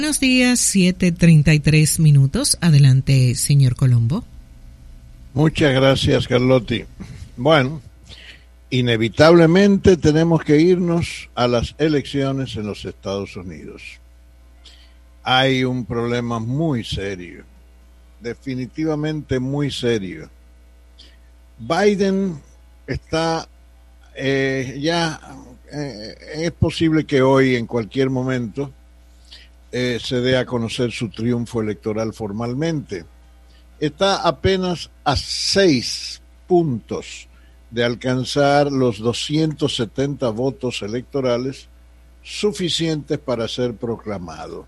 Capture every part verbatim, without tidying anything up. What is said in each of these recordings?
Buenos días, siete treinta y tres minutos. Adelante, señor Colombo. Muchas gracias, Carlotti. Bueno, inevitablemente tenemos que irnos a las elecciones en los Estados Unidos. Hay un problema muy serio, definitivamente muy serio. Biden está eh, ya, eh, es posible que hoy, en cualquier momento, eh, se dé a conocer su triunfo electoral formalmente. Está apenas a seis puntos de alcanzar los doscientos setenta votos electorales suficientes para ser proclamado.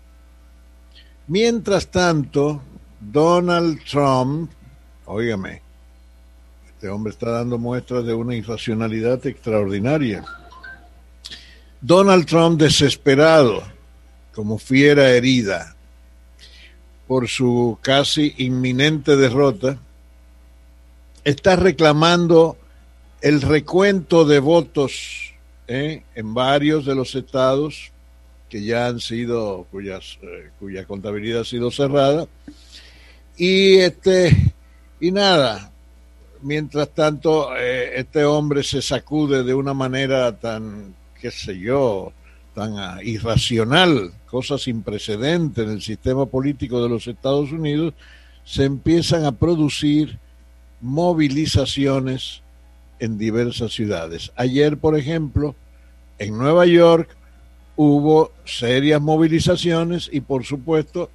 Mientras tanto, Donald Trump, óigame, este hombre está dando muestras de una irracionalidad extraordinaria. Donald Trump, desesperado, como fiera herida por su casi inminente derrota, está reclamando el recuento de votos ¿eh? en varios de los estados que ya han sido, cuyas, eh, cuya contabilidad ha sido cerrada, y este y nada, mientras tanto eh, este hombre se sacude de una manera tan, qué sé yo, tan uh, irracional, cosa sin precedente en el sistema político de los Estados Unidos. Se empiezan a producir movilizaciones en diversas ciudades. Ayer, por ejemplo, en Nueva York hubo serias movilizaciones y, por supuesto,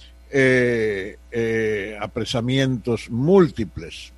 eh, eh, apresamientos múltiples.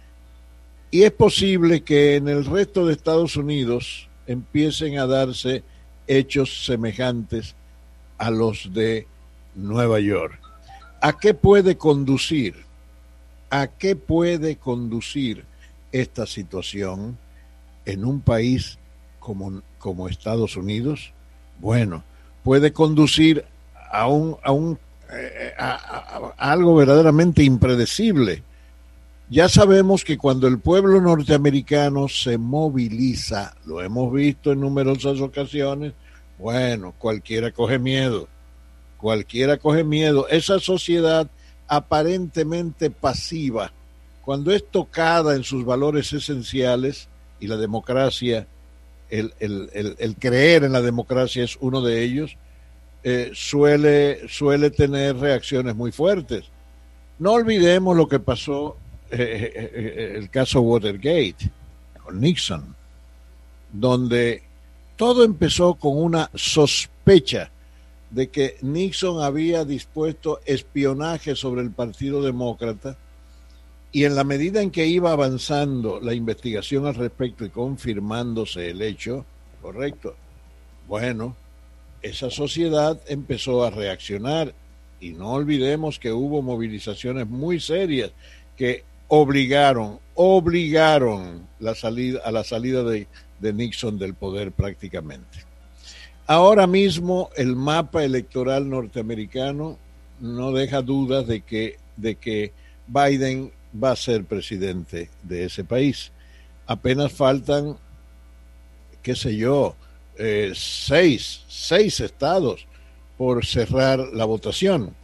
Y es posible que en el resto de Estados Unidos empiecen a darse hechos semejantes a los de Nueva York. ¿A qué puede conducir? ¿A qué puede conducir esta situación en un país como, como Estados Unidos? Bueno, puede conducir a un a un eh, a, a, a algo verdaderamente impredecible. Ya sabemos que cuando el pueblo norteamericano se moviliza, lo hemos visto en numerosas ocasiones, bueno, cualquiera coge miedo, cualquiera coge miedo. Esa sociedad aparentemente pasiva, cuando es tocada en sus valores esenciales, y la democracia, el, el, el, el creer en la democracia es uno de ellos, eh, suele, suele tener reacciones muy fuertes. No olvidemos lo que pasó Eh, eh, el caso Watergate con Nixon, donde todo empezó con una sospecha de que Nixon había dispuesto espionaje sobre el Partido Demócrata, y en la medida en que iba avanzando la investigación al respecto y confirmándose el hecho, correcto, bueno, esa sociedad empezó a reaccionar, y no olvidemos que hubo movilizaciones muy serias que obligaron, obligaron la salida, a la salida de, de Nixon del poder prácticamente. Ahora mismo el mapa electoral norteamericano no deja dudas de que, de que Biden va a ser presidente de ese país. Apenas faltan, qué sé yo, eh, seis, seis estados por cerrar la votación.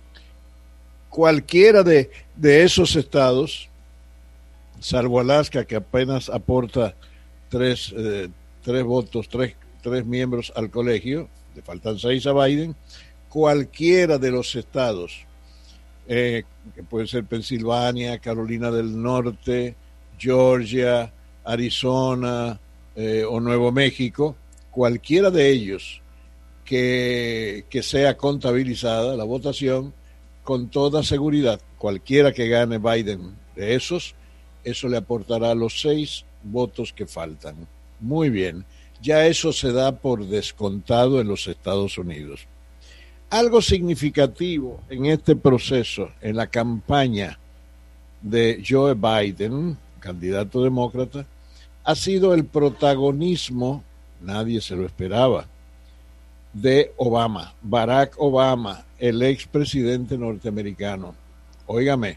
Cualquiera de, de esos estados, salvo Alaska, que apenas aporta tres, eh, tres votos, tres, tres miembros al colegio, le faltan seis a Biden, cualquiera de los estados, eh, que puede ser Pensilvania, Carolina del Norte, Georgia, Arizona eh, o Nuevo México, cualquiera de ellos que, que sea contabilizada la votación, con toda seguridad, cualquiera que gane Biden de esos, eso le aportará los seis votos que faltan. Muy bien, ya eso se da por descontado en los Estados Unidos. Algo significativo en este proceso, en la campaña de Joe Biden, candidato demócrata, ha sido el protagonismo, nadie se lo esperaba, de Obama, Barack Obama, el expresidente norteamericano. Óigame,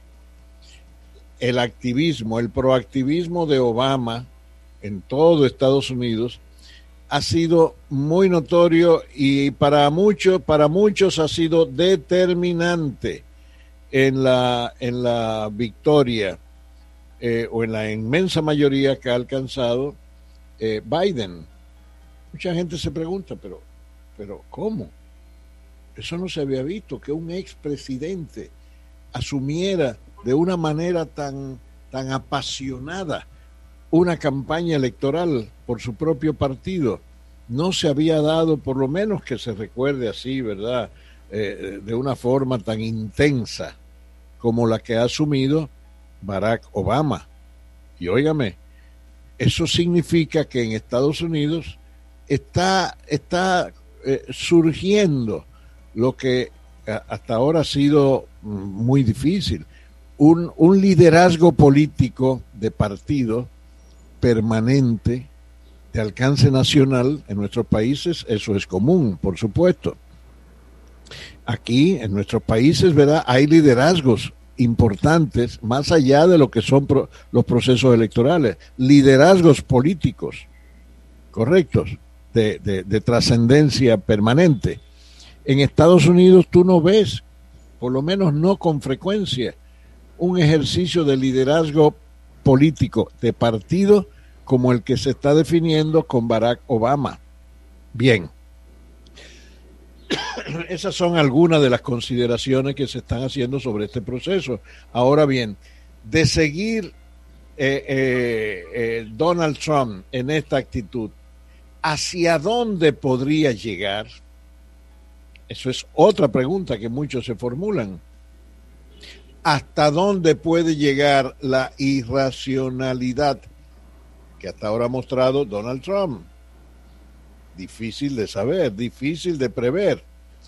el activismo, el proactivismo de Obama en todo Estados Unidos ha sido muy notorio y para muchos, para muchos ha sido determinante en la, en la victoria eh, o en la inmensa mayoría que ha alcanzado eh, Biden. Mucha gente se pregunta, pero, pero ¿cómo? Eso no se había visto, que un expresidente asumiera de una manera tan, tan apasionada una campaña electoral por su propio partido. No se había dado, por lo menos que se recuerde así, ¿verdad? Eh, de una forma tan intensa como la que ha asumido Barack Obama. Y óigame, eso significa que en Estados Unidos está, está eh, surgiendo lo que hasta ahora ha sido muy difícil, un, un liderazgo político de partido permanente de alcance nacional. En nuestros países eso es común, por supuesto. Aquí, en nuestros países, ¿verdad?, hay liderazgos importantes, más allá de lo que son pro, los procesos electorales, liderazgos políticos, correctos, de, de, de trascendencia permanente. En Estados Unidos tú no ves, por lo menos no con frecuencia, un ejercicio de liderazgo político de partido como el que se está definiendo con Barack Obama. Bien, esas son algunas de las consideraciones que se están haciendo sobre este proceso. Ahora bien, de seguir eh, eh, eh, Donald Trump en esta actitud, ¿hacia dónde podría llegar? Eso es otra pregunta que muchos se formulan. ¿Hasta dónde puede llegar la irracionalidad que hasta ahora ha mostrado Donald Trump? Difícil de saber, difícil de prever.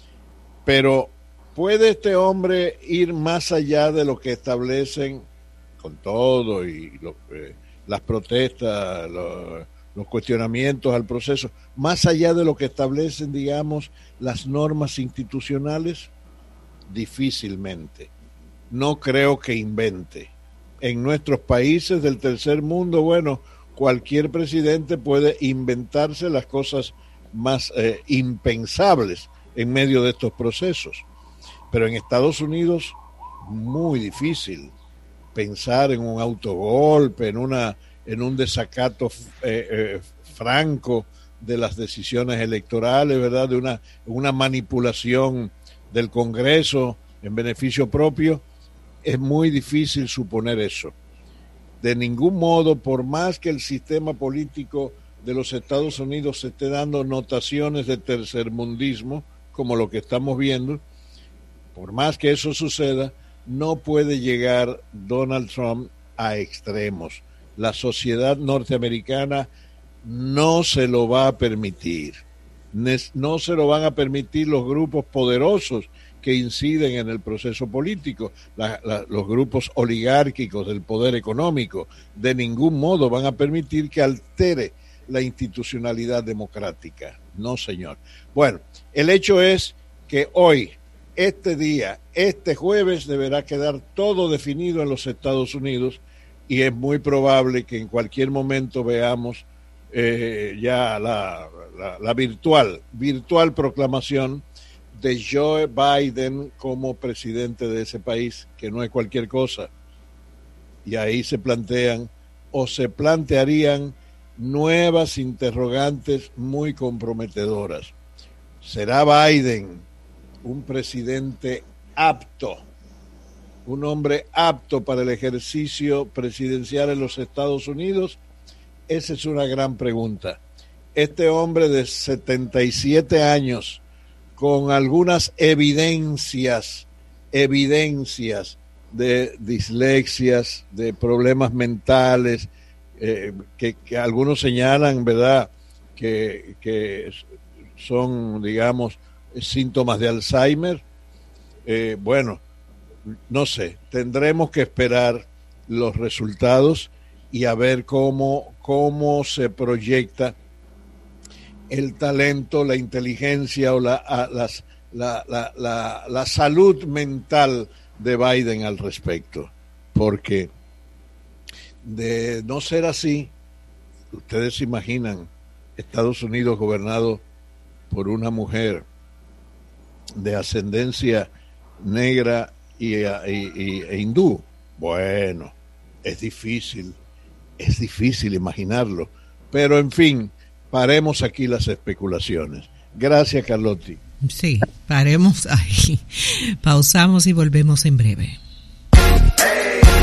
Pero ¿puede este hombre ir más allá de lo que establecen, con todo y lo, eh, las protestas, lo, los cuestionamientos al proceso, más allá de lo que establecen, digamos, las normas institucionales? Difícilmente. No creo que invente. En nuestros países del tercer mundo, bueno, cualquier presidente puede inventarse las cosas más eh, impensables en medio de estos procesos. Pero en Estados Unidos, muy difícil pensar en un autogolpe, en una en un desacato eh, eh, franco de las decisiones electorales, ¿verdad? De una, una manipulación del Congreso en beneficio propio. Es muy difícil suponer eso. De ningún modo, por más que el sistema político de los Estados Unidos se esté dando notaciones de tercermundismo, como lo que estamos viendo, por más que eso suceda, no puede llegar Donald Trump a extremos. La sociedad norteamericana no se lo va a permitir. No se lo van a permitir los grupos poderosos que inciden en el proceso político, la, la, los grupos oligárquicos del poder económico. De ningún modo van a permitir que altere la institucionalidad democrática. No, señor. Bueno, el hecho es que hoy, este día, este jueves, deberá quedar todo definido en los Estados Unidos y es muy probable que en cualquier momento veamos eh, ya la, la, la virtual, virtual proclamación de Joe Biden como presidente de ese país, que no es cualquier cosa. Y ahí se plantean o se plantearían nuevas interrogantes muy comprometedoras. ¿Será Biden un presidente apto, un hombre apto para el ejercicio presidencial en los Estados Unidos? Esa es una gran pregunta. Este hombre de setenta y siete años, con algunas evidencias, evidencias de dislexias, de problemas mentales, eh, que, que algunos señalan, ¿verdad?, que, que son, digamos, síntomas de Alzheimer. Eh, bueno, no sé, tendremos que esperar los resultados y a ver cómo, cómo se proyecta el talento, la inteligencia o la, a, las, la, la, la, la salud mental de Biden al respecto. Porque de no ser así, ustedes se imaginan Estados Unidos gobernado por una mujer de ascendencia negra y, y, y, e hindú. Bueno, es difícil, es difícil imaginarlo, pero en fin, paremos aquí las especulaciones. Gracias, Carlotti. Sí, paremos ahí, pausamos y volvemos en breve.